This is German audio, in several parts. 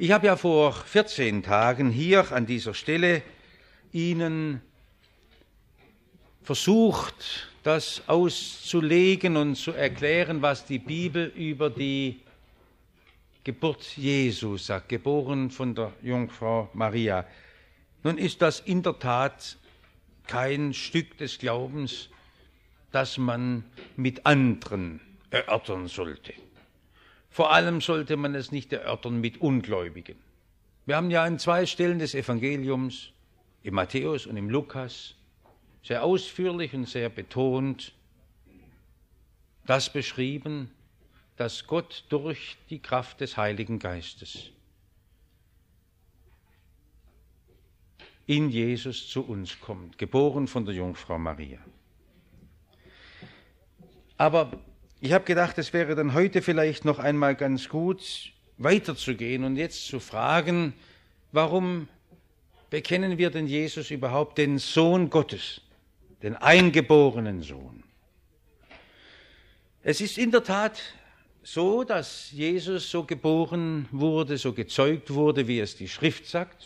Ich habe ja vor 14 Tagen hier an dieser Stelle Ihnen versucht, das auszulegen und zu erklären, was die Bibel über die Geburt Jesu sagt, geboren von der Jungfrau Maria. Nun ist das in der Tat kein Stück des Glaubens, das man mit anderen erörtern sollte. Vor allem sollte man es nicht erörtern mit Ungläubigen. Wir haben ja an 2 Stellen des Evangeliums, im Matthäus und im Lukas, sehr ausführlich und sehr betont das beschrieben, dass Gott durch die Kraft des Heiligen Geistes in Jesus zu uns kommt, geboren von der Jungfrau Maria. Aber ich habe gedacht, es wäre dann heute vielleicht noch einmal ganz gut, weiterzugehen und jetzt zu fragen, warum bekennen wir denn Jesus überhaupt, den Sohn Gottes, den eingeborenen Sohn? Es ist in der Tat so, dass Jesus so geboren wurde, so gezeugt wurde, wie es die Schrift sagt.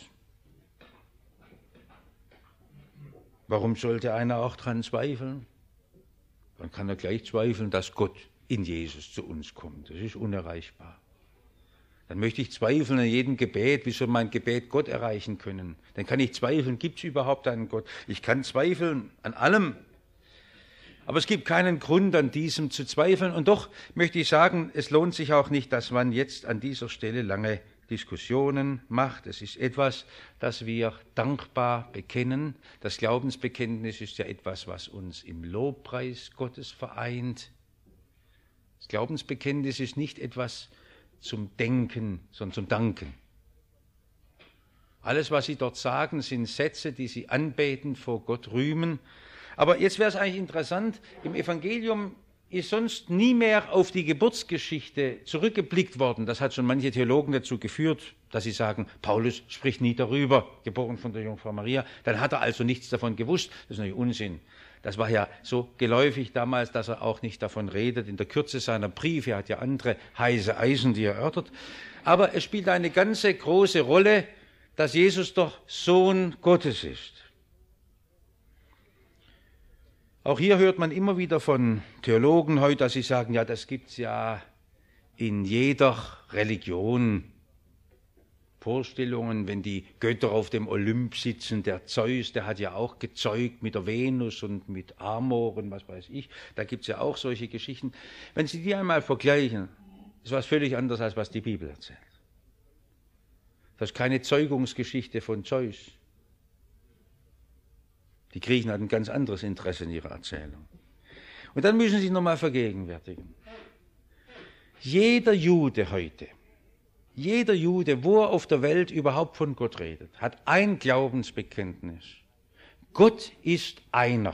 Warum sollte einer auch daran zweifeln? Dann kann er gleich zweifeln, dass Gott in Jesus zu uns kommt. Das ist unerreichbar. Dann möchte ich zweifeln an jedem Gebet. Wie soll mein Gebet Gott erreichen können? Dann kann ich zweifeln, gibt es überhaupt einen Gott? Ich kann zweifeln an allem. Aber es gibt keinen Grund, an diesem zu zweifeln. Und doch möchte ich sagen, es lohnt sich auch nicht, dass man jetzt an dieser Stelle lange Diskussionen macht. Es ist etwas, das wir dankbar bekennen. Das Glaubensbekenntnis ist ja etwas, was uns im Lobpreis Gottes vereint. Das Glaubensbekenntnis ist nicht etwas zum Denken, sondern zum Danken. Alles, was Sie dort sagen, sind Sätze, die Sie anbetend vor Gott rühmen. Aber jetzt wäre es eigentlich interessant, im Evangelium ist sonst nie mehr auf die Geburtsgeschichte zurückgeblickt worden. Das hat schon manche Theologen dazu geführt, dass sie sagen, Paulus spricht nie darüber, geboren von der Jungfrau Maria. Dann hat er also nichts davon gewusst. Das ist natürlich Unsinn. Das war ja so geläufig damals, dass er auch nicht davon redet. In der Kürze seiner Briefe, er hat ja andere heiße Eisen, die er erörtert. Aber es spielt eine ganze große Rolle, dass Jesus doch Sohn Gottes ist. Auch hier hört man immer wieder von Theologen heute, dass sie sagen, ja, das gibt es ja in jeder Religion. Vorstellungen, wenn die Götter auf dem Olymp sitzen, der Zeus, der hat ja auch gezeugt mit der Venus und mit Amor und was weiß ich. Da gibt es ja auch solche Geschichten. Wenn Sie die einmal vergleichen, ist was völlig anderes, als was die Bibel erzählt. Das ist keine Zeugungsgeschichte von Zeus. Die Griechen hatten ein ganz anderes Interesse in ihrer Erzählung. Und dann müssen Sie sich nochmal vergegenwärtigen. Jeder Jude heute, wo er auf der Welt überhaupt von Gott redet, hat ein Glaubensbekenntnis. Gott ist einer.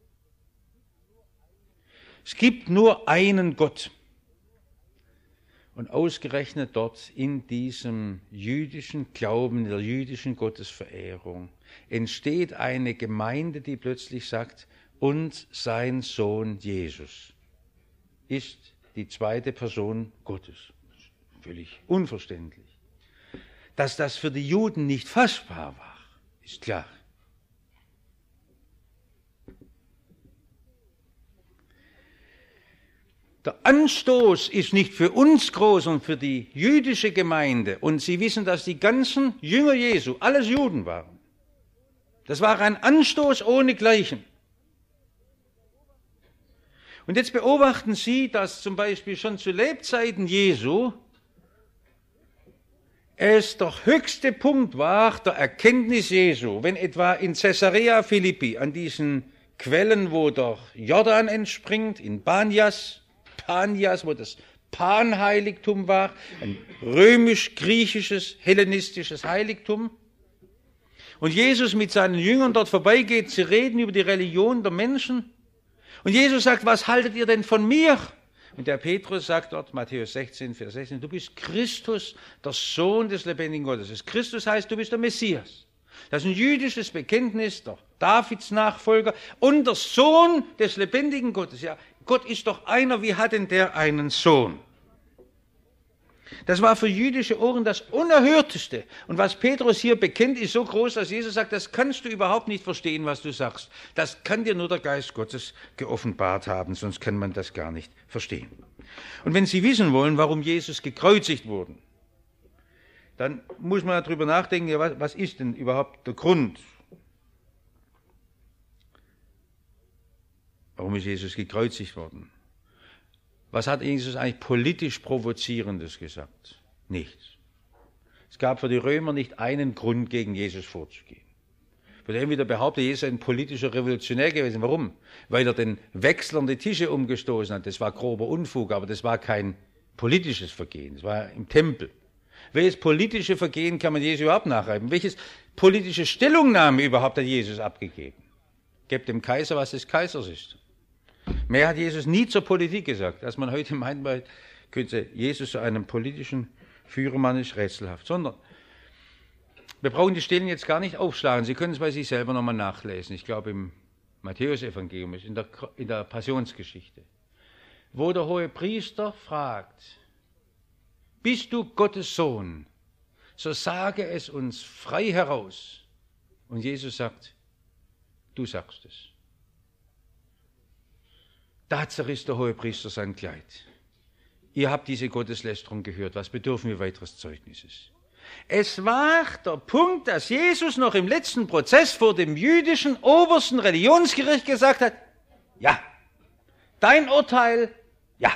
Es gibt nur einen Gott. Und ausgerechnet dort in diesem jüdischen Glauben, in der jüdischen Gottesverehrung, entsteht eine Gemeinde, die plötzlich sagt, und sein Sohn Jesus ist die zweite Person Gottes. Völlig unverständlich. Dass das für die Juden nicht fassbar war, ist klar. Der Anstoß ist nicht für uns groß, sondern für die jüdische Gemeinde. Und Sie wissen, dass die ganzen Jünger Jesu alles Juden waren. Das war ein Anstoß ohnegleichen. Und jetzt beobachten Sie, dass zum Beispiel schon zu Lebzeiten Jesu es der höchste Punkt war der Erkenntnis Jesu, wenn etwa in Caesarea Philippi an diesen Quellen, wo der Jordan entspringt, in Panias, wo das Panheiligtum war, ein römisch-griechisches, hellenistisches Heiligtum, und Jesus mit seinen Jüngern dort vorbeigeht, sie reden über die Religion der Menschen, und Jesus sagt, was haltet ihr denn von mir? Und der Petrus sagt dort, Matthäus 16, Vers 16, du bist Christus, der Sohn des lebendigen Gottes. Christus heißt, du bist der Messias. Das ist ein jüdisches Bekenntnis, der Davids Nachfolger und der Sohn des lebendigen Gottes. Ja, Gott ist doch einer, wie hat denn der einen Sohn? Das war für jüdische Ohren das Unerhörteste. Und was Petrus hier bekennt, ist so groß, dass Jesus sagt, das kannst du überhaupt nicht verstehen, was du sagst. Das kann dir nur der Geist Gottes geoffenbart haben, sonst kann man das gar nicht verstehen. Und wenn Sie wissen wollen, warum Jesus gekreuzigt wurde, dann muss man darüber nachdenken, ja, was ist denn überhaupt der Grund? Warum ist Jesus gekreuzigt worden? Was hat Jesus eigentlich politisch Provozierendes gesagt? Nichts. Es gab für die Römer nicht einen Grund, gegen Jesus vorzugehen. Wird entweder behauptet, Jesus sei ein politischer Revolutionär gewesen. Warum? Weil er den Wechslern die Tische umgestoßen hat. Das war grober Unfug, aber das war kein politisches Vergehen. Das war im Tempel. Welches politische Vergehen kann man Jesus überhaupt nachreiben? Welches politische Stellungnahme überhaupt hat Jesus abgegeben? Gebt dem Kaiser, was des Kaisers ist. Mehr hat Jesus nie zur Politik gesagt, als man heute meint, man könnte Jesus zu einem politischen Führer machen, ist rätselhaft. Sondern wir brauchen die Stellen jetzt gar nicht aufschlagen. Sie können es bei sich selber nochmal nachlesen. Ich glaube, im Matthäus-Evangelium ist in der Passionsgeschichte, wo der hohe Priester fragt, bist du Gottes Sohn, so sage es uns frei heraus. Und Jesus sagt, du sagst es. Da zerriss der Hohepriester sein Kleid. Ihr habt diese Gotteslästerung gehört. Was bedürfen wir weiteres Zeugnisses? Es war der Punkt, dass Jesus noch im letzten Prozess vor dem jüdischen obersten Religionsgericht gesagt hat, ja, dein Urteil, ja.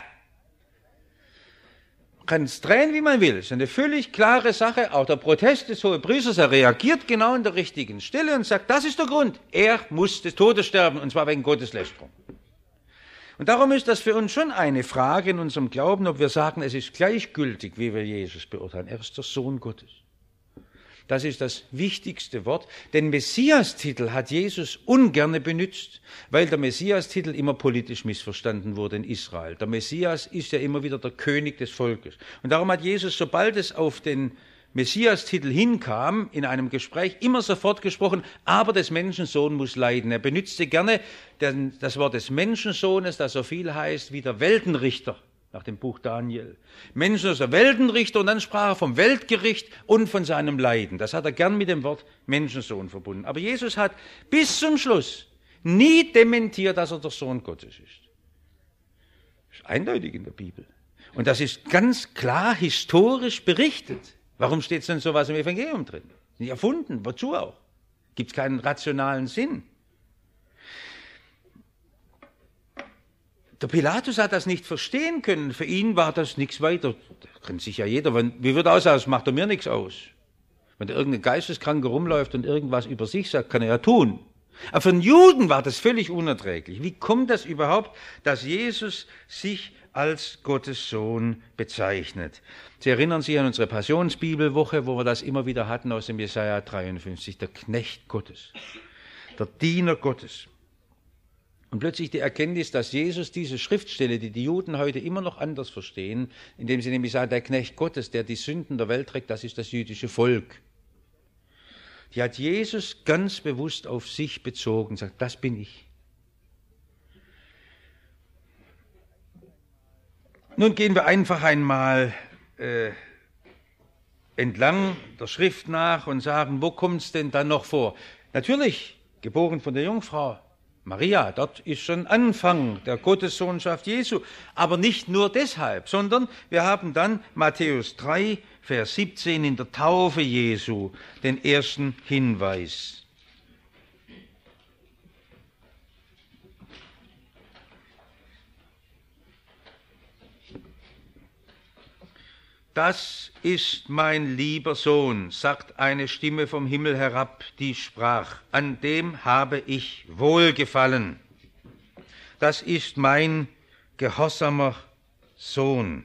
Man kann es drehen, wie man will. Es ist eine völlig klare Sache. Auch der Protest des Hohepriesters, er reagiert genau an der richtigen Stelle und sagt, das ist der Grund. Er muss des Todes sterben, und zwar wegen Gotteslästerung. Und darum ist das für uns schon eine Frage in unserem Glauben, ob wir sagen, es ist gleichgültig, wie wir Jesus beurteilen. Er ist der Sohn Gottes. Das ist das wichtigste Wort. Den Messias-Titel hat Jesus ungerne benutzt, weil der Messias-Titel immer politisch missverstanden wurde in Israel. Der Messias ist ja immer wieder der König des Volkes. Und darum hat Jesus, sobald es auf den Messias-Titel hinkam, in einem Gespräch immer sofort gesprochen, aber des Menschensohn muss leiden. Er benutzte gerne das Wort des Menschensohnes, das so viel heißt wie der Weltenrichter, nach dem Buch Daniel. Menschensohn ist der Weltenrichter, und dann sprach er vom Weltgericht und von seinem Leiden. Das hat er gern mit dem Wort Menschensohn verbunden. Aber Jesus hat bis zum Schluss nie dementiert, dass er der Sohn Gottes ist. Das ist eindeutig in der Bibel. Und das ist ganz klar historisch berichtet. Warum steht denn sowas im Evangelium drin? Nicht erfunden, wozu auch? Gibt es keinen rationalen Sinn? Der Pilatus hat das nicht verstehen können. Für ihn war das nichts weiter. Das kann sich ja jeder. Wie wird das aus? Macht er mir nichts aus. Wenn da irgendein Geisteskranker rumläuft und irgendwas über sich sagt, kann er ja tun. Aber für den Juden war das völlig unerträglich. Wie kommt das überhaupt, dass Jesus sich als Gottes Sohn bezeichnet? Sie erinnern sich an unsere Passionsbibelwoche, wo wir das immer wieder hatten aus dem Jesaja 53, der Knecht Gottes, der Diener Gottes. Und plötzlich die Erkenntnis, dass Jesus diese Schriftstelle, die die Juden heute immer noch anders verstehen, indem sie nämlich sagen, der Knecht Gottes, der die Sünden der Welt trägt, das ist das jüdische Volk. Die hat Jesus ganz bewusst auf sich bezogen und sagt, das bin ich. Nun gehen wir einfach einmal entlang der Schrift nach und sagen, wo kommt es denn dann noch vor? Natürlich, geboren von der Jungfrau Maria, dort ist schon Anfang der Gottessohnschaft Jesu, aber nicht nur deshalb, sondern wir haben dann Matthäus 3, Vers 17 in der Taufe Jesu den ersten Hinweis. Das ist mein lieber Sohn, sagt eine Stimme vom Himmel herab, die sprach, an dem habe ich Wohlgefallen. Das ist mein gehorsamer Sohn.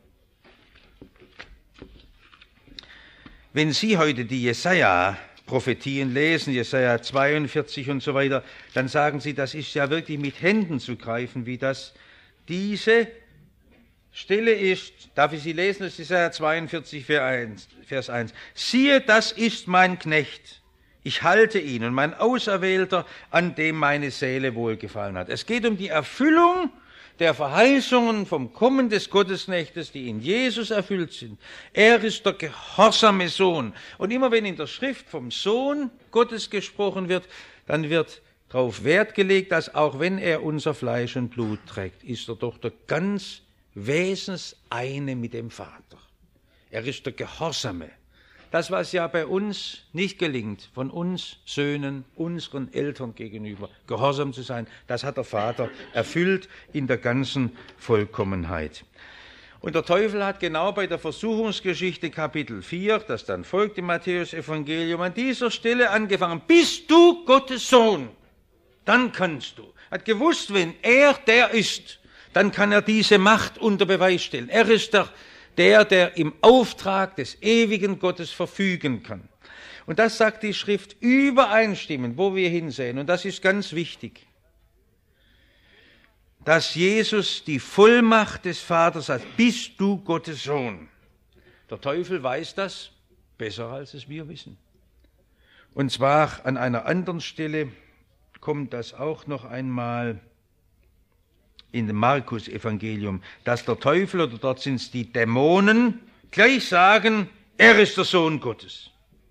Wenn Sie heute die Jesaja-Prophetien lesen, Jesaja 42 und so weiter, dann sagen Sie, das ist ja wirklich mit Händen zu greifen, wie das diese Stelle ist. Darf ich Sie lesen? Das ist Jesaja 42, Vers 1. Siehe, das ist mein Knecht. Ich halte ihn und mein Auserwählter, an dem meine Seele wohlgefallen hat. Es geht um die Erfüllung der Verheißungen vom Kommen des Gottesknechtes, die in Jesus erfüllt sind. Er ist der gehorsame Sohn. Und immer wenn in der Schrift vom Sohn Gottes gesprochen wird, dann wird darauf Wert gelegt, dass auch wenn er unser Fleisch und Blut trägt, ist er doch der ganz Wesenseine mit dem Vater. Er ist der Gehorsame. Das, was ja bei uns nicht gelingt, von uns Söhnen, unseren Eltern gegenüber gehorsam zu sein, das hat der Vater erfüllt in der ganzen Vollkommenheit. Und der Teufel hat genau bei der Versuchungsgeschichte Kapitel 4, das dann folgt im Matthäus-Evangelium, an dieser Stelle angefangen. Bist du Gottes Sohn? Dann kannst du. Hat gewusst, wenn er der ist, dann kann er diese Macht unter Beweis stellen. Er ist der im Auftrag des ewigen Gottes verfügen kann. Und das sagt die Schrift übereinstimmend, wo wir hinsehen. Und das ist ganz wichtig, dass Jesus die Vollmacht des Vaters hat. Bist du Gottes Sohn? Der Teufel weiß das besser, als es wir wissen. Und zwar an einer anderen Stelle kommt das auch noch einmal in dem Markus-Evangelium, dass der Teufel, oder dort sind es die Dämonen, gleich sagen, er ist der Sohn Gottes.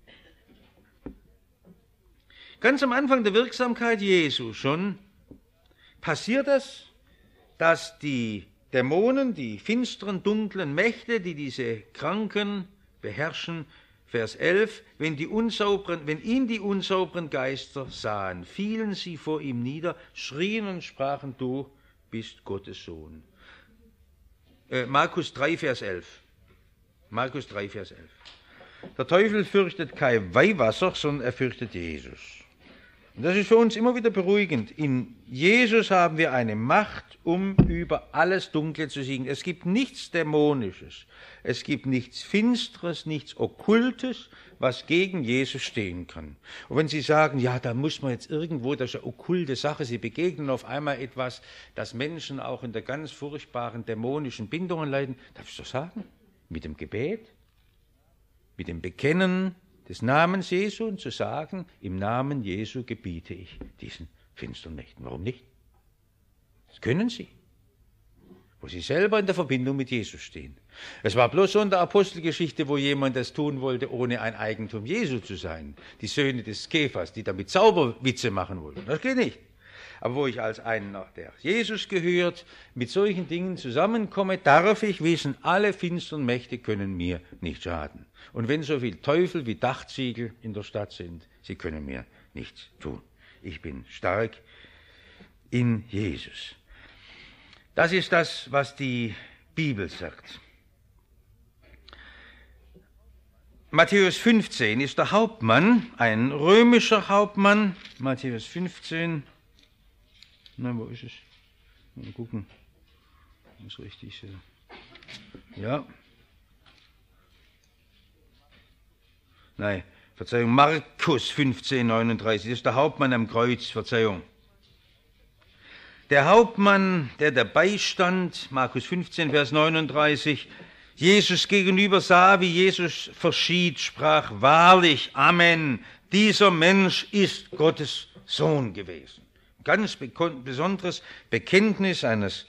Ganz am Anfang der Wirksamkeit Jesu schon passiert das, dass die Dämonen, die finsteren, dunklen Mächte, die diese Kranken beherrschen, Vers 11, wenn ihn die unsauberen Geister sahen, fielen sie vor ihm nieder, schrien und sprachen, du bist Gottes Sohn. Markus 3, Vers 11. Markus 3, Vers 11. Der Teufel fürchtet kein Weihwasser, sondern er fürchtet Jesus. Und das ist für uns immer wieder beruhigend. In Jesus haben wir eine Macht, um über alles Dunkle zu siegen. Es gibt nichts Dämonisches, es gibt nichts Finsteres, nichts Okkultes, was gegen Jesus stehen kann. Und wenn Sie sagen, ja, da muss man jetzt irgendwo, das ist eine okkulte Sache, Sie begegnen auf einmal etwas, das Menschen auch in der ganz furchtbaren dämonischen Bindungen leiden, darf ich doch sagen, mit dem Gebet, mit dem Bekennen des Namens Jesu und zu sagen, im Namen Jesu gebiete ich diesen finsteren Mächten. Warum nicht? Das können Sie, wo Sie selber in der Verbindung mit Jesus stehen. Es war bloß so in der Apostelgeschichte, wo jemand das tun wollte, ohne ein Eigentum Jesu zu sein. Die Söhne des Kephas, die damit Zauberwitze machen wollten. Das geht nicht. Aber wo ich als einer, der Jesus gehört, mit solchen Dingen zusammenkomme, darf ich wissen, alle finsteren Mächte können mir nicht schaden. Und wenn so viele Teufel wie Dachziegel in der Stadt sind, sie können mir nichts tun. Ich bin stark in Jesus. Das ist das, was die Bibel sagt. Matthäus 15 ist der Hauptmann, ein römischer Hauptmann. Matthäus 15. Na, wo ist es? Mal gucken. Muss richtig sein. Ja. Nein, Verzeihung, Markus 15, 39. Das ist der Hauptmann am Kreuz, Verzeihung. Der Hauptmann, der dabei stand, Markus 15, Vers 39, Jesus gegenüber sah, wie Jesus verschied, sprach, wahrlich, Amen, dieser Mensch ist Gottes Sohn gewesen. Ganz besonderes Bekenntnis eines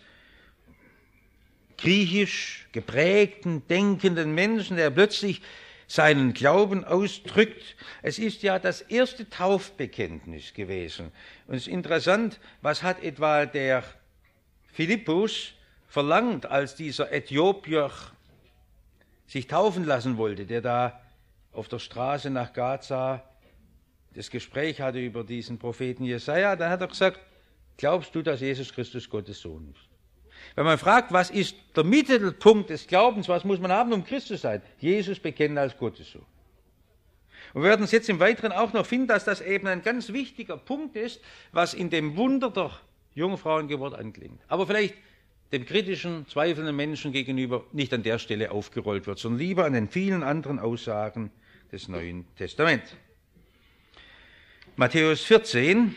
griechisch geprägten, denkenden Menschen, der plötzlich seinen Glauben ausdrückt. Es ist ja das erste Taufbekenntnis gewesen. Und es ist interessant, was hat etwa der Philippus verlangt, als dieser Äthiopier sich taufen lassen wollte, der da auf der Straße nach Gaza das Gespräch hatte über diesen Propheten Jesaja. Dann hat er gesagt, glaubst du, dass Jesus Christus Gottes Sohn ist? Wenn man fragt, was ist der Mittelpunkt des Glaubens, was muss man haben, um Christus sein? Jesus bekennen als Gottes Sohn. Und wir werden es jetzt im Weiteren auch noch finden, dass das eben ein ganz wichtiger Punkt ist, was in dem Wunder der Jungfrauengeburt anklingt. Aber vielleicht dem kritischen, zweifelnden Menschen gegenüber nicht an der Stelle aufgerollt wird, sondern lieber an den vielen anderen Aussagen des Neuen Testaments. Matthäus 14.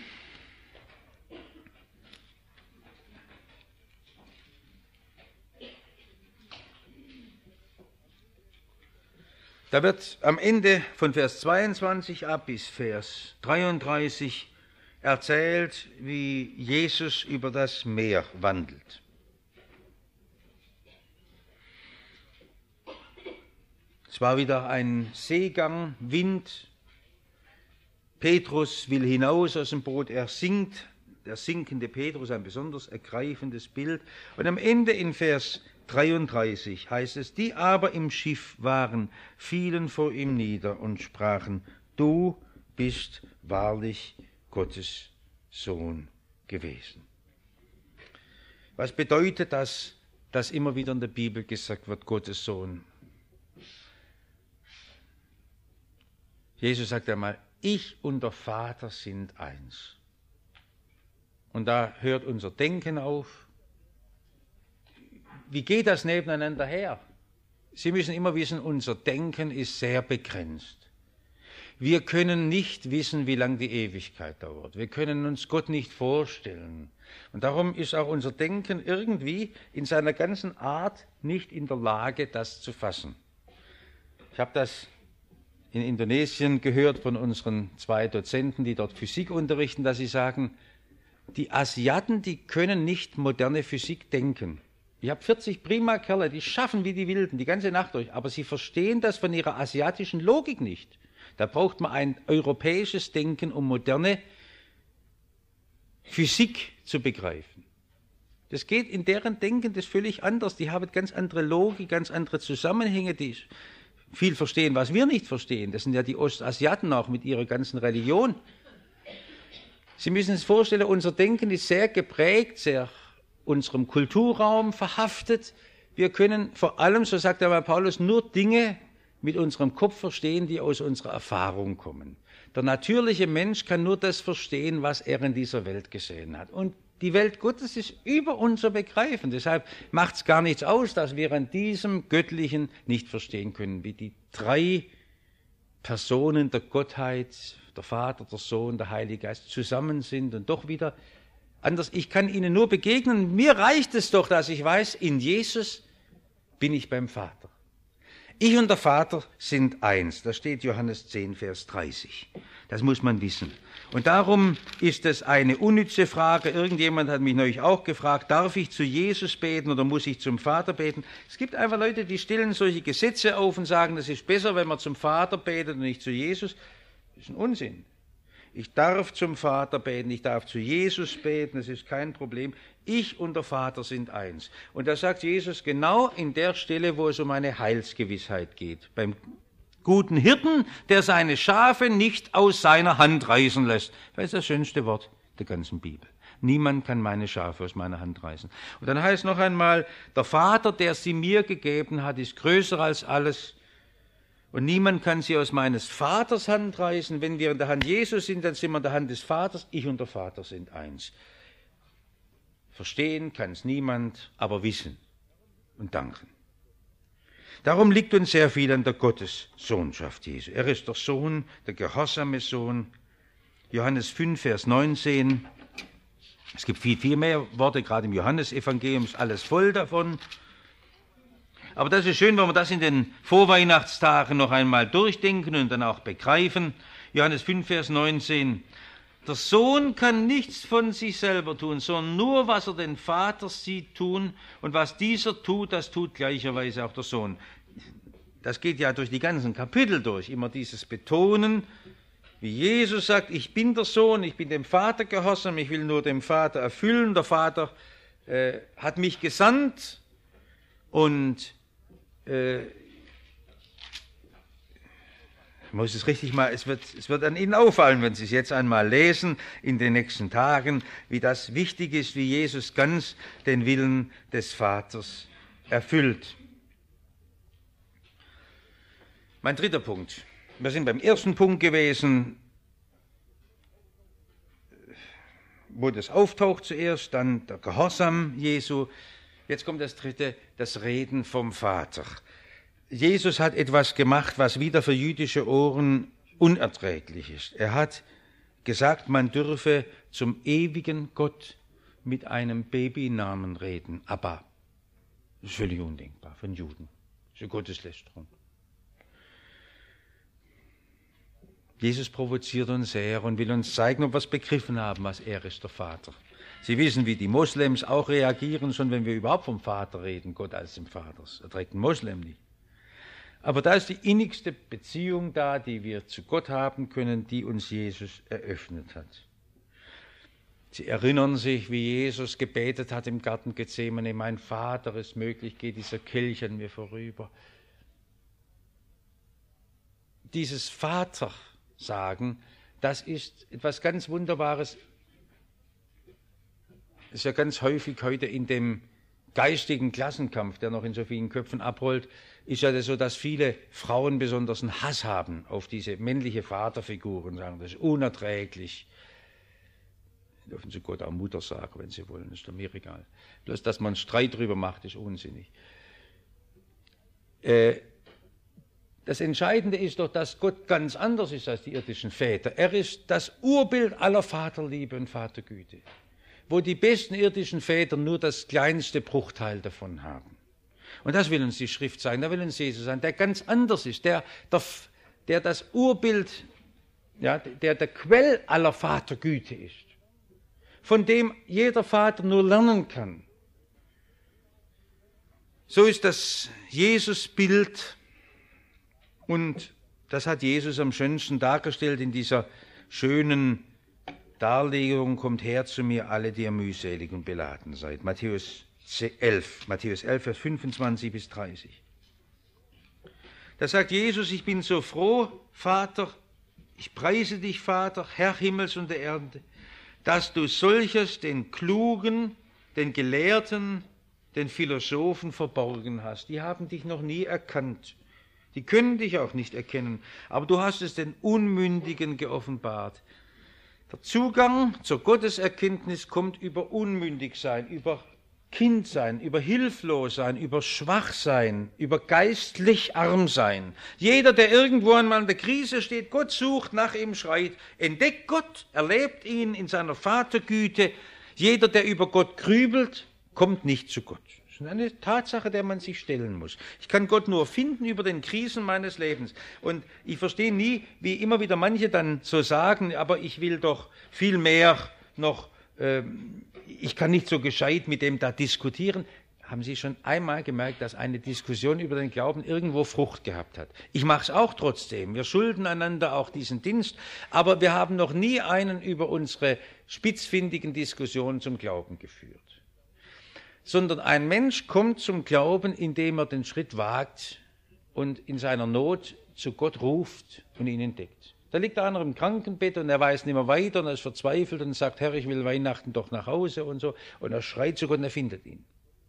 Da wird am Ende von Vers 22 ab bis Vers 33 erzählt, wie Jesus über das Meer wandelt. Es war wieder ein Seegang, Wind. Petrus will hinaus aus dem Boot, er sinkt. Der sinkende Petrus, ein besonders ergreifendes Bild. Und am Ende in Vers 33 heißt es, die aber im Schiff waren, fielen vor ihm nieder und sprachen, du bist wahrlich Gottes Sohn gewesen. Was bedeutet das, dass immer wieder in der Bibel gesagt wird, Gottes Sohn? Jesus sagt einmal, ich und der Vater sind eins. Und da hört unser Denken auf. Wie geht das nebeneinander her? Sie müssen immer wissen, unser Denken ist sehr begrenzt. Wir können nicht wissen, wie lange die Ewigkeit dauert. Wir können uns Gott nicht vorstellen. Und darum ist auch unser Denken irgendwie in seiner ganzen Art nicht in der Lage, das zu fassen. Ich habe das in Indonesien gehört von unseren 2 Dozenten, die dort Physik unterrichten, dass sie sagen, die Asiaten, die können nicht moderne Physik denken. Ich habe 40 Prima-Kerle, die schaffen wie die Wilden, die ganze Nacht durch, aber sie verstehen das von ihrer asiatischen Logik nicht. Da braucht man ein europäisches Denken, um moderne Physik zu begreifen. Das geht in deren Denken das völlig anders. Die haben ganz andere Logik, ganz andere Zusammenhänge, die viel verstehen, was wir nicht verstehen. Das sind ja die Ostasiaten auch mit ihrer ganzen Religion. Sie müssen sich vorstellen, unser Denken ist sehr geprägt, sehr unserem Kulturraum verhaftet. Wir können vor allem, so sagt einmal Paulus, nur Dinge mit unserem Kopf verstehen, die aus unserer Erfahrung kommen. Der natürliche Mensch kann nur das verstehen, was er in dieser Welt gesehen hat. Und die Welt Gottes ist über unser Begreifen. Deshalb macht es gar nichts aus, dass wir an diesem Göttlichen nicht verstehen können, wie die 3 Personen der Gottheit, der Vater, der Sohn, der Heilige Geist zusammen sind und doch wieder anders. Ich kann ihnen nur begegnen. Mir reicht es doch, dass ich weiß, in Jesus bin ich beim Vater. Ich und der Vater sind eins. Da steht Johannes 10, Vers 30. Das muss man wissen. Und darum ist es eine unnütze Frage. Irgendjemand hat mich neulich auch gefragt, darf ich zu Jesus beten oder muss ich zum Vater beten? Es gibt einfach Leute, die stellen solche Gesetze auf und sagen, das ist besser, wenn man zum Vater betet und nicht zu Jesus. Das ist ein Unsinn. Ich darf zum Vater beten, ich darf zu Jesus beten, das ist kein Problem. Ich und der Vater sind eins. Und da sagt Jesus genau in der Stelle, wo es um eine Heilsgewissheit geht. Beim guten Hirten, der seine Schafe nicht aus seiner Hand reißen lässt. Das ist das schönste Wort der ganzen Bibel. Niemand kann meine Schafe aus meiner Hand reißen. Und dann heißt noch einmal, der Vater, der sie mir gegeben hat, ist größer als alles. Und niemand kann sie aus meines Vaters Hand reißen. Wenn wir in der Hand Jesus sind, dann sind wir in der Hand des Vaters. Ich und der Vater sind eins. Verstehen kann es niemand, aber wissen und danken. Darum liegt uns sehr viel an der Gottessohnschaft Jesu. Er ist der Sohn, der gehorsame Sohn. Johannes 5, Vers 19. Es gibt viel mehr Worte, gerade im Johannesevangelium ist alles voll davon. Aber das ist schön, wenn wir das in den Vorweihnachtstagen noch einmal durchdenken und dann auch begreifen. Johannes 5, Vers 19. Der Sohn kann nichts von sich selber tun, sondern nur, was er den Vater sieht tun. Und was dieser tut, das tut gleicherweise auch der Sohn. Das geht ja durch die ganzen Kapitel durch. Immer dieses Betonen, wie Jesus sagt, ich bin der Sohn, ich bin dem Vater gehorsam, ich will nur dem Vater erfüllen. Der Vater hat mich gesandt und ich muss es richtig mal, es wird an Ihnen auffallen, wenn Sie es jetzt einmal lesen, in den nächsten Tagen, wie das wichtig ist, wie Jesus ganz den Willen des Vaters erfüllt. Mein dritter Punkt. Wir sind beim ersten Punkt gewesen, wo das auftaucht zuerst, dann der Gehorsam Jesu. Jetzt kommt das dritte, das Reden vom Vater. Jesus hat etwas gemacht, was wieder für jüdische Ohren unerträglich ist. Er hat gesagt, man dürfe zum ewigen Gott mit einem Babynamen reden. Abba. Das ist völlig undenkbar von Juden. Das ist eine Gotteslästerung. Jesus provoziert uns sehr und will uns zeigen, ob wir es begriffen haben, was er ist, der Vater. Sie wissen, wie die Moslems auch reagieren, schon wenn wir überhaupt vom Vater reden, Gott als dem Vater. Das erträgt ein Moslem nicht. Aber da ist die innigste Beziehung da, die wir zu Gott haben können, die uns Jesus eröffnet hat. Sie erinnern sich, wie Jesus gebetet hat im Garten Gethsemane: Mein Vater, ist möglich, geht dieser Kelch an mir vorüber. Dieses Vater-Sagen, das ist etwas ganz Wunderbares. Das ist ja ganz häufig heute in dem geistigen Klassenkampf, der noch in so vielen Köpfen abrollt, ist ja das so, dass viele Frauen besonders einen Hass haben auf diese männliche Vaterfigur und sagen, das ist unerträglich. Dürfen Sie Gott auch Mutter sagen, wenn Sie wollen, ist doch mir egal. Bloß, dass man Streit drüber macht, ist unsinnig. Das Entscheidende ist doch, dass Gott ganz anders ist als die irdischen Väter. Er ist das Urbild aller Vaterliebe und Vatergüte, wo die besten irdischen Väter nur das kleinste Bruchteil davon haben. Und das will uns die Schrift sagen, da will uns Jesus sagen, der ganz anders ist, der das Urbild, ja, der Quell aller Vatergüte ist, von dem jeder Vater nur lernen kann. So ist das Jesusbild, und das hat Jesus am schönsten dargestellt in dieser schönen Darlegung: Kommt her zu mir, alle, die ihr mühselig und beladen seid. Matthäus 11, Vers 25 bis 30. Da sagt Jesus: Ich bin so froh, Vater, ich preise dich, Vater, Herr Himmels und der Erde, dass du solches den Klugen, den Gelehrten, den Philosophen verborgen hast. Die haben dich noch nie erkannt. Die können dich auch nicht erkennen, aber du hast es den Unmündigen geoffenbart. Der Zugang zur Gotteserkenntnis kommt über Unmündigsein, über Kindsein, über Hilflossein, über Schwachsein, über geistlich Armsein. Jeder, der irgendwo einmal in der Krise steht, Gott sucht, nach ihm schreit, entdeckt Gott, erlebt ihn in seiner Vatergüte. Jeder, der über Gott grübelt, kommt nicht zu Gott. Das ist eine Tatsache, der man sich stellen muss. Ich kann Gott nur finden über den Krisen meines Lebens. Und ich verstehe nie, wie immer wieder manche dann so sagen, aber ich will doch viel mehr noch, ich kann nicht so gescheit mit dem da diskutieren. Haben Sie schon einmal gemerkt, dass eine Diskussion über den Glauben irgendwo Frucht gehabt hat? Ich mache es auch trotzdem. Wir schulden einander auch diesen Dienst, aber wir haben noch nie einen über unsere spitzfindigen Diskussionen zum Glauben geführt. Sondern ein Mensch kommt zum Glauben, indem er den Schritt wagt und in seiner Not zu Gott ruft und ihn entdeckt. Da liegt einer im Krankenbett und er weiß nicht mehr weiter und er ist verzweifelt und sagt: Herr, ich will Weihnachten doch nach Hause und so. Und er schreit zu Gott und er findet ihn.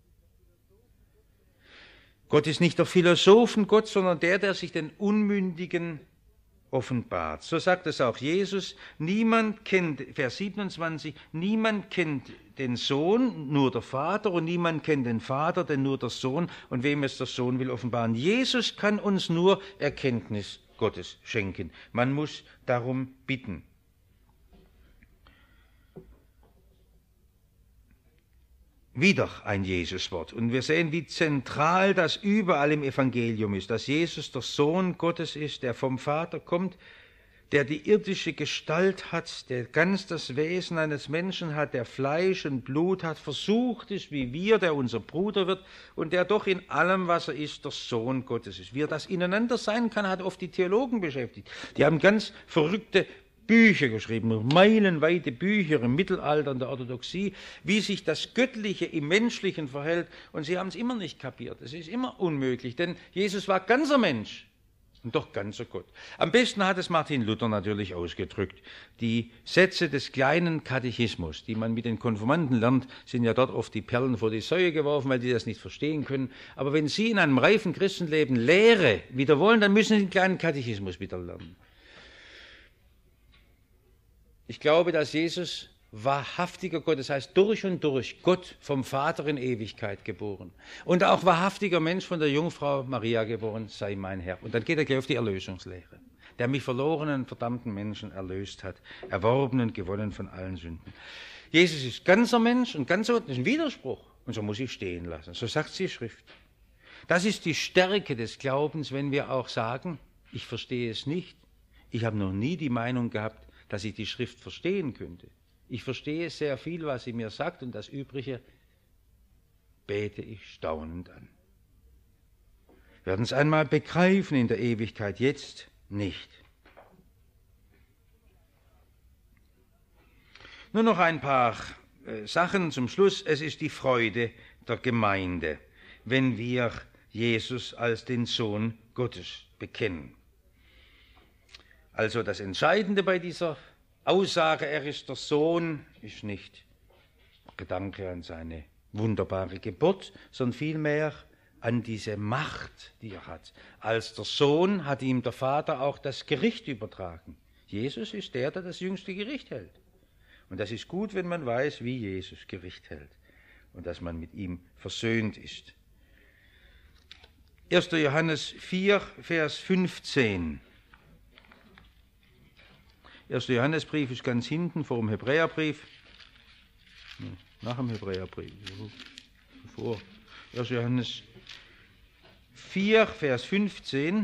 Gott ist nicht der Philosophengott, sondern der sich den Unmündigen offenbart. So sagt es auch Jesus. Niemand kennt, Vers 27, niemand kennt den Sohn, nur der Vater, und niemand kennt den Vater, denn nur der Sohn, und wem es der Sohn will offenbaren. Jesus kann uns nur Erkenntnis Gottes schenken. Man muss darum bitten. Wieder ein Jesuswort. Und wir sehen, wie zentral das überall im Evangelium ist, dass Jesus der Sohn Gottes ist, der vom Vater kommt, der die irdische Gestalt hat, der ganz das Wesen eines Menschen hat, der Fleisch und Blut hat, versucht ist wie wir, der unser Bruder wird und der doch in allem, was er ist, der Sohn Gottes ist. Wie er das ineinander sein kann, hat oft die Theologen beschäftigt. Die haben ganz verrückte Bücher geschrieben, meilenweite Bücher im Mittelalter in der Orthodoxie, wie sich das Göttliche im Menschlichen verhält. Und sie haben es immer nicht kapiert. Es ist immer unmöglich, denn Jesus war ganzer Mensch und doch ganzer Gott. Am besten hat es Martin Luther natürlich ausgedrückt. Die Sätze des kleinen Katechismus, die man mit den Konfirmanden lernt, sind ja dort oft die Perlen vor die Säue geworfen, weil die das nicht verstehen können. Aber wenn Sie in einem reifen Christenleben Lehre wieder wollen, dann müssen Sie den kleinen Katechismus wieder lernen. Ich glaube, dass Jesus wahrhaftiger Gott, das heißt durch und durch Gott vom Vater in Ewigkeit geboren und auch wahrhaftiger Mensch von der Jungfrau Maria geboren, sei mein Herr. Und dann geht er gleich auf die Erlösungslehre, der mich verlorenen, verdammten Menschen erlöst hat, erworben und gewonnen von allen Sünden. Jesus ist ganzer Mensch und ganzer Gott, das ist ein Widerspruch und so muss ich stehen lassen. So sagt die Schrift. Das ist die Stärke des Glaubens, wenn wir auch sagen, ich verstehe es nicht, ich habe noch nie die Meinung gehabt, dass ich die Schrift verstehen könnte. Ich verstehe sehr viel, was sie mir sagt, und das Übrige bete ich staunend an. werden es einmal begreifen in der Ewigkeit, jetzt nicht. Nur noch ein paar Sachen zum Schluss. Es ist die Freude der Gemeinde, wenn wir Jesus als den Sohn Gottes bekennen. Also das Entscheidende bei dieser Aussage, er ist der Sohn, ist nicht Gedanke an seine wunderbare Geburt, sondern vielmehr an diese Macht, die er hat. Als der Sohn hat ihm der Vater auch das Gericht übertragen. Jesus ist der, der das jüngste Gericht hält. Und das ist gut, wenn man weiß, wie Jesus Gericht hält und dass man mit ihm versöhnt ist. 1. Johannes 4, Vers 15. 1. Johannesbrief ist ganz hinten vor dem Hebräerbrief. Nach dem Hebräerbrief. Vor 1. Johannes 4, Vers 15.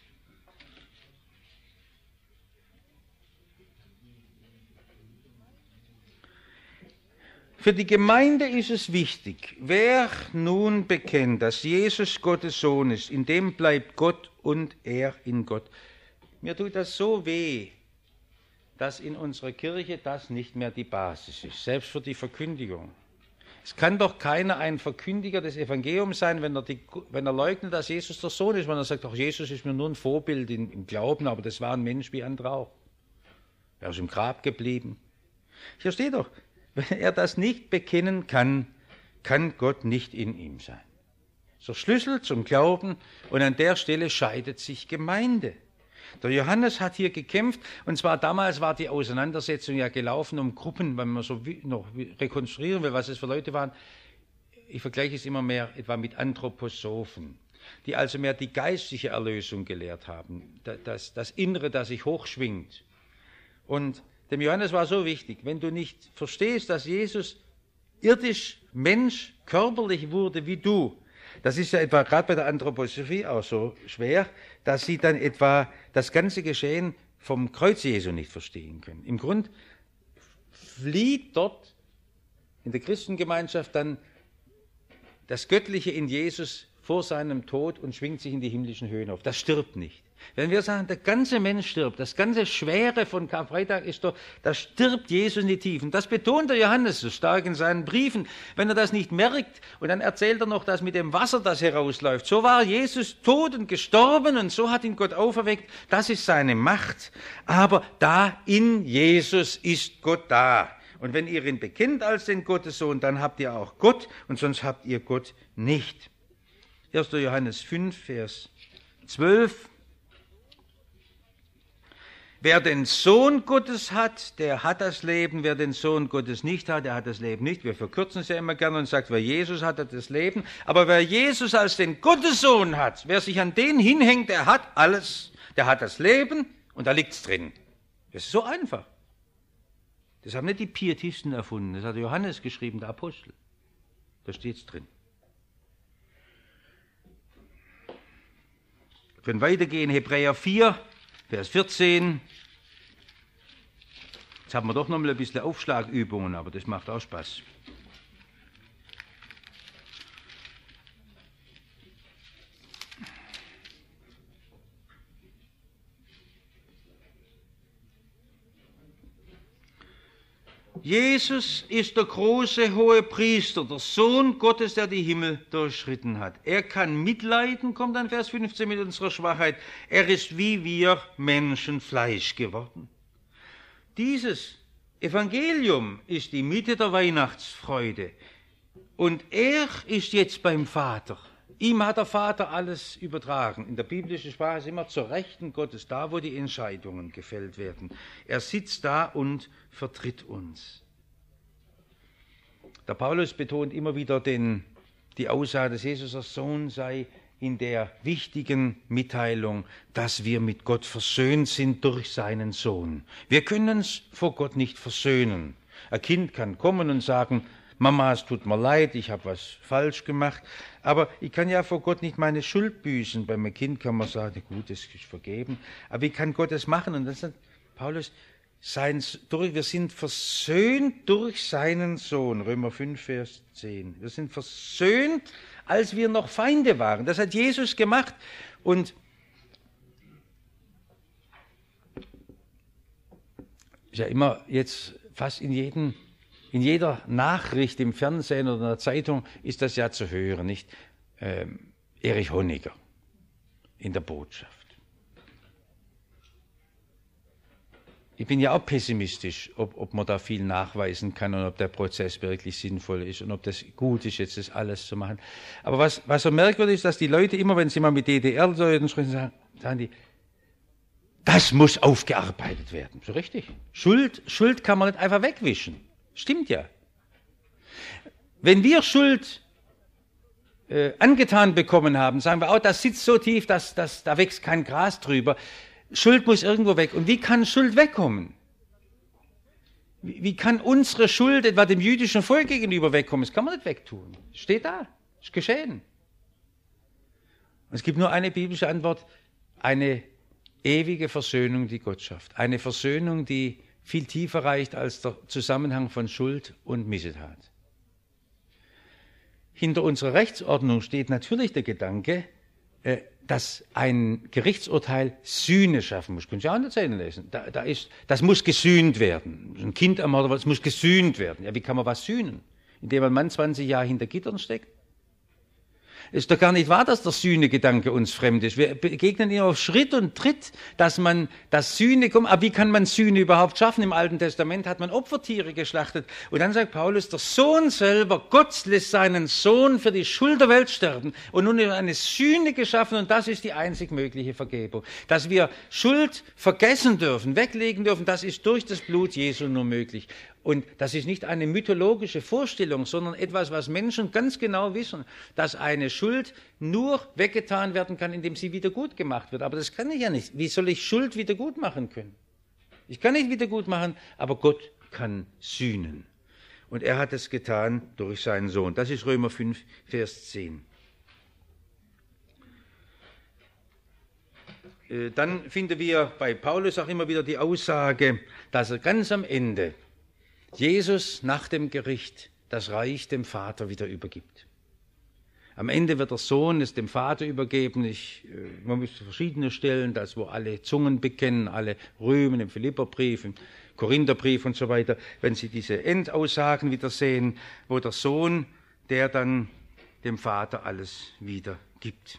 Für die Gemeinde ist es wichtig, wer nun bekennt, dass Jesus Gottes Sohn ist, in dem bleibt Gott und er in Gott. Mir tut das so weh, dass in unserer Kirche das nicht mehr die Basis ist, selbst für die Verkündigung. Es kann doch keiner ein Verkündiger des Evangeliums sein, wenn er leugnet, dass Jesus der Sohn ist, wenn er sagt, doch Jesus ist mir nur ein Vorbild im Glauben, aber das war ein Mensch wie andere auch. Er ist im Grab geblieben. Hier steht doch, wenn er das nicht bekennen kann, kann Gott nicht in ihm sein. Das ist der Schlüssel zum Glauben und an der Stelle scheidet sich Gemeinde. Der Johannes hat hier gekämpft und zwar damals war die Auseinandersetzung ja gelaufen um Gruppen, wenn man so noch rekonstruieren will, was es für Leute waren. Ich vergleiche es immer mehr etwa mit Anthroposophen, die also mehr die geistliche Erlösung gelehrt haben, das Innere, das sich hochschwingt. Und dem Johannes war so wichtig, wenn du nicht verstehst, dass Jesus irdisch, Mensch, körperlich wurde wie du, das ist ja etwa gerade bei der Anthroposophie auch so schwer, dass sie dann etwa das ganze Geschehen vom Kreuz Jesu nicht verstehen können. Im Grund flieht dort in der Christengemeinschaft dann das Göttliche in Jesus vor seinem Tod und schwingt sich in die himmlischen Höhen auf. Das stirbt nicht. Wenn wir sagen, der ganze Mensch stirbt, das ganze Schwere von Karfreitag ist doch, da stirbt Jesus in die Tiefen. Das betont der Johannes so stark in seinen Briefen. Wenn er das nicht merkt, und dann erzählt er noch, dass mit dem Wasser das herausläuft. So war Jesus tot und gestorben und so hat ihn Gott auferweckt. Das ist seine Macht. Aber da in Jesus ist Gott da. Und wenn ihr ihn bekennt als den Gottessohn, dann habt ihr auch Gott und sonst habt ihr Gott nicht. 1. Johannes 5, Vers 12. Wer den Sohn Gottes hat, der hat das Leben. Wer den Sohn Gottes nicht hat, der hat das Leben nicht. Wir verkürzen es ja immer gerne und sagen, wer Jesus hat, hat das Leben. Aber wer Jesus als den Gottessohn hat, wer sich an den hinhängt, der hat alles. Der hat das Leben und da liegt es drin. Das ist so einfach. Das haben nicht die Pietisten erfunden. Das hat Johannes geschrieben, der Apostel. Da steht es drin. Wir können weitergehen, Hebräer 4, Vers 14. Jetzt haben wir doch noch mal ein bisschen Aufschlagübungen, aber das macht auch Spaß. Jesus ist der große hohe Priester, der Sohn Gottes, der die Himmel durchschritten hat. Er kann mitleiden, kommt dann Vers 15 mit unserer Schwachheit. Er ist wie wir Menschen Fleisch geworden. Dieses Evangelium ist die Mitte der Weihnachtsfreude. Und er ist jetzt beim Vater. Ihm hat der Vater alles übertragen. In der biblischen Sprache ist immer zur Rechten Gottes, da wo die Entscheidungen gefällt werden. Er sitzt da und vertritt uns. Der Paulus betont immer wieder die Aussage, dass Jesus der Sohn sei in der wichtigen Mitteilung, dass wir mit Gott versöhnt sind durch seinen Sohn. Wir können uns vor Gott nicht versöhnen. Ein Kind kann kommen und sagen, Mama, es tut mir leid, ich habe was falsch gemacht, aber ich kann ja vor Gott nicht meine Schuld büßen. Bei einem Kind kann man sagen, gut, es ist vergeben, aber wie kann Gott das machen? Und dann sagt Paulus, wir sind versöhnt durch seinen Sohn, Römer 5, Vers 10. Wir sind versöhnt als wir noch Feinde waren. Das hat Jesus gemacht. Und ist ja immer jetzt fast in jeder Nachricht im Fernsehen oder in der Zeitung ist das ja zu hören, nicht? Erich Honecker in der Botschaft. Ich bin ja auch pessimistisch, ob man da viel nachweisen kann und ob der Prozess wirklich sinnvoll ist und ob das gut ist, jetzt das alles zu machen. Aber was so merkwürdig ist, dass die Leute immer, wenn sie mal mit DDR-Leuten sprechen, sagen die, das muss aufgearbeitet werden. So richtig. Schuld kann man nicht einfach wegwischen. Stimmt ja. Wenn wir Schuld angetan bekommen haben, sagen wir, das sitzt so tief, da wächst kein Gras drüber. Schuld muss irgendwo weg. Und wie kann Schuld wegkommen? Wie kann unsere Schuld etwa dem jüdischen Volk gegenüber wegkommen? Das kann man nicht wegtun. Steht da. Ist geschehen. Und es gibt nur eine biblische Antwort. Eine ewige Versöhnung, die Gott schafft. Eine Versöhnung, die viel tiefer reicht als der Zusammenhang von Schuld und Missetat. Hinter unserer Rechtsordnung steht natürlich der Gedanke, dass ein Gerichtsurteil Sühne schaffen muss. Können Sie auch nicht erzählen lesen. Das muss gesühnt werden. Ein Kind ermordet wird, das muss gesühnt werden. Ja, wie kann man was sühnen? Indem ein Mann 20 Jahre hinter Gittern steckt? Es ist doch gar nicht wahr, dass der Sühnegedanke uns fremd ist. Wir begegnen ihm auf Schritt und Tritt, dass Sühne kommt. Aber wie kann man Sühne überhaupt schaffen? Im Alten Testament hat man Opfertiere geschlachtet. Und dann sagt Paulus, der Sohn selber, Gott lässt seinen Sohn für die Schuld der Welt sterben. Und nun ist eine Sühne geschaffen und das ist die einzig mögliche Vergebung. Dass wir Schuld vergessen dürfen, weglegen dürfen, das ist durch das Blut Jesu nur möglich. Und das ist nicht eine mythologische Vorstellung, sondern etwas, was Menschen ganz genau wissen, dass eine Schuld nur weggetan werden kann, indem sie wieder gut gemacht wird. Aber das kann ich ja nicht. Wie soll ich Schuld wieder gut machen können? Ich kann nicht wieder gut machen, aber Gott kann sühnen. Und er hat es getan durch seinen Sohn. Das ist Römer 5, Vers 10. Dann finden wir bei Paulus auch immer wieder die Aussage, dass er ganz am Ende Jesus nach dem Gericht das Reich dem Vater wieder übergibt. Am Ende wird der Sohn es dem Vater übergeben. Man muss verschiedene Stellen, das wo alle Zungen bekennen, alle rühmen, im Philipperbrief, im Korintherbrief und so weiter, wenn Sie diese Endaussagen wieder sehen, wo der Sohn, der dann dem Vater alles wieder gibt.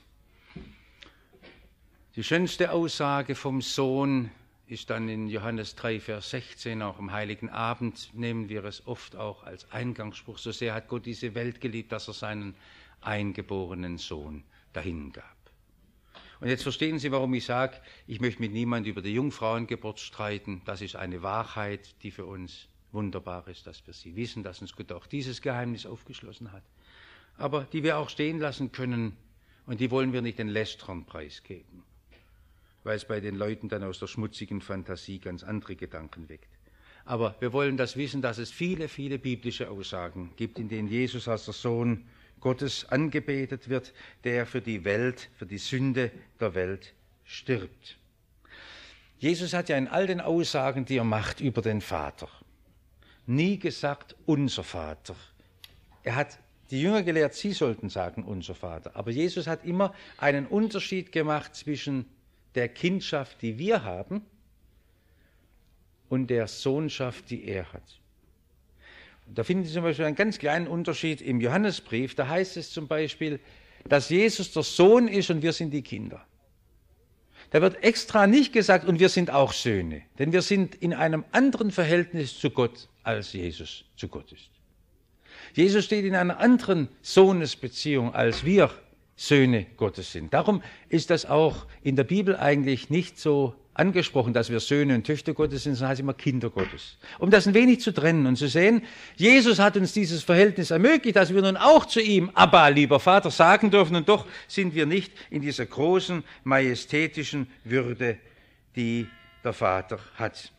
Die schönste Aussage vom Sohn ist dann in Johannes 3, Vers 16, auch am Heiligen Abend nehmen wir es oft auch als Eingangsspruch. So sehr hat Gott diese Welt geliebt, dass er seinen eingeborenen Sohn dahingab. Und jetzt verstehen Sie, warum ich sage, ich möchte mit niemand über die Jungfrauengeburt streiten. Das ist eine Wahrheit, die für uns wunderbar ist, dass wir sie wissen, dass uns Gott auch dieses Geheimnis aufgeschlossen hat. Aber die wir auch stehen lassen können und die wollen wir nicht den Lästern preisgeben, weil es bei den Leuten dann aus der schmutzigen Fantasie ganz andere Gedanken weckt. Aber wir wollen das wissen, dass es viele, viele biblische Aussagen gibt, in denen Jesus als der Sohn Gottes angebetet wird, der für die Welt, für die Sünde der Welt stirbt. Jesus hat ja in all den Aussagen, die er macht über den Vater, nie gesagt, unser Vater. Er hat die Jünger gelehrt, sie sollten sagen, unser Vater. Aber Jesus hat immer einen Unterschied gemacht zwischen der Kindschaft, die wir haben, und der Sohnschaft, die er hat. Und da finden Sie zum Beispiel einen ganz kleinen Unterschied im Johannesbrief. Da heißt es zum Beispiel, dass Jesus der Sohn ist und wir sind die Kinder. Da wird extra nicht gesagt, und wir sind auch Söhne. Denn wir sind in einem anderen Verhältnis zu Gott, als Jesus zu Gott ist. Jesus steht in einer anderen Sohnesbeziehung, als wir Söhne Gottes sind. Darum ist das auch in der Bibel eigentlich nicht so angesprochen, dass wir Söhne und Töchter Gottes sind, sondern heißt immer Kinder Gottes. Um das ein wenig zu trennen und zu sehen, Jesus hat uns dieses Verhältnis ermöglicht, dass wir nun auch zu ihm, Abba, lieber Vater, sagen dürfen, und doch sind wir nicht in dieser großen, majestätischen Würde, die der Vater hat.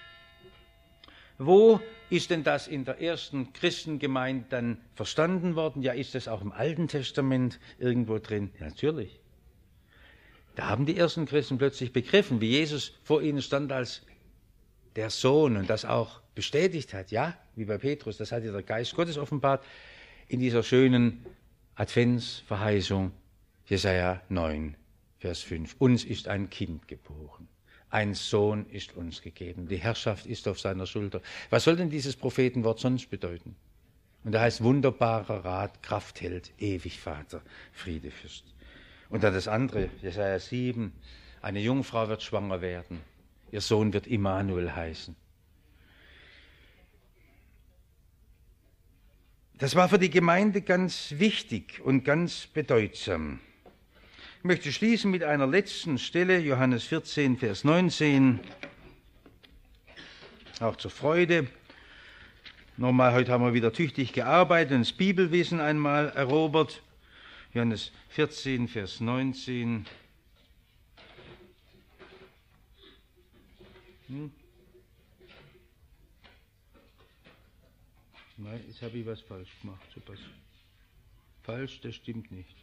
Wo ist denn das in der ersten Christengemeinde dann verstanden worden? Ja, ist das auch im Alten Testament irgendwo drin? Ja, natürlich. Da haben die ersten Christen plötzlich begriffen, wie Jesus vor ihnen stand als der Sohn und das auch bestätigt hat. Ja, wie bei Petrus, das hat ja der Geist Gottes offenbart in dieser schönen Adventsverheißung, Jesaja 9, Vers 5. Uns ist ein Kind geboren. Ein Sohn ist uns gegeben. Die Herrschaft ist auf seiner Schulter. Was soll denn dieses Prophetenwort sonst bedeuten? Und da heißt wunderbarer Rat, Kraftheld, ewig Vater, Friedefürst. Und dann das andere, Jesaja 7. Eine Jungfrau wird schwanger werden. Ihr Sohn wird Immanuel heißen. Das war für die Gemeinde ganz wichtig und ganz bedeutsam. Ich möchte schließen mit einer letzten Stelle, Johannes 14, Vers 19, auch zur Freude. Nochmal, heute haben wir wieder tüchtig gearbeitet und das Bibelwissen einmal erobert. Johannes 14, Vers 19. Nein, jetzt habe ich was falsch gemacht. Super. Falsch, das stimmt nicht.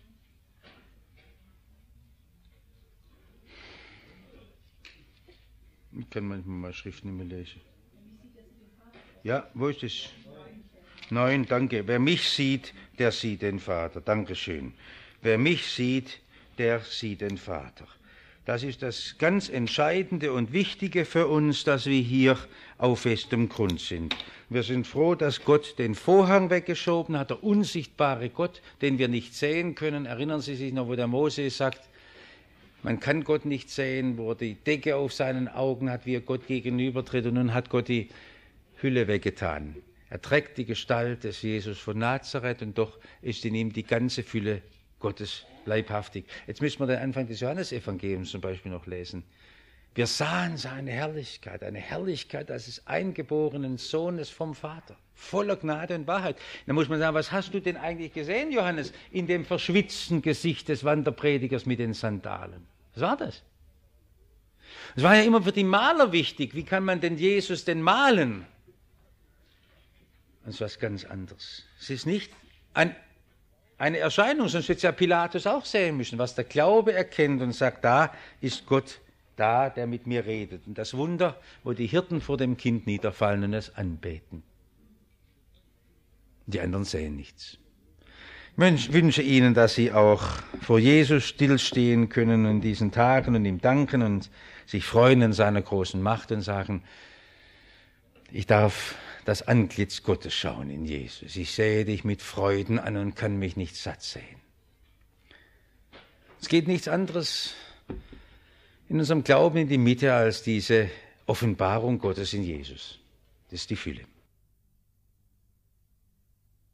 Ich kann manchmal mal Schrift nicht mehr lesen. Ja, wo ist es? 9, danke. Wer mich sieht, der sieht den Vater. Dankeschön. Wer mich sieht, der sieht den Vater. Das ist das ganz Entscheidende und Wichtige für uns, dass wir hier auf festem Grund sind. Wir sind froh, dass Gott den Vorhang weggeschoben hat, der unsichtbare Gott, den wir nicht sehen können. Erinnern Sie sich noch, wo der Mose sagt, man kann Gott nicht sehen, wo er die Decke auf seinen Augen hat, wie er Gott gegenübertritt. Und nun hat Gott die Hülle weggetan. Er trägt die Gestalt des Jesus von Nazareth und doch ist in ihm die ganze Fülle Gottes leibhaftig. Jetzt müssen wir den Anfang des Johannesevangeliums zum Beispiel noch lesen. Wir sahen seine Herrlichkeit, eine Herrlichkeit als eingeborenen Sohnes vom Vater, voller Gnade und Wahrheit. Da muss man sagen, was hast du denn eigentlich gesehen, Johannes, in dem verschwitzten Gesicht des Wanderpredigers mit den Sandalen? Was war das? Es war ja immer für die Maler wichtig, wie kann man denn Jesus denn malen? Das ist was ganz anderes. Es ist nicht eine Erscheinung, sonst wird ja Pilatus auch sehen müssen, was der Glaube erkennt und sagt, da ist Gott da, der mit mir redet. Und das Wunder, wo die Hirten vor dem Kind niederfallen und es anbeten. Die anderen sehen nichts. Ich wünsche Ihnen, dass Sie auch vor Jesus stillstehen können in diesen Tagen und ihm danken und sich freuen in seiner großen Macht und sagen, ich darf das Antlitz Gottes schauen in Jesus. Ich sehe dich mit Freuden an und kann mich nicht satt sehen. Es geht nichts anderes in unserem Glauben in die Mitte als diese Offenbarung Gottes in Jesus. Das ist die Fülle.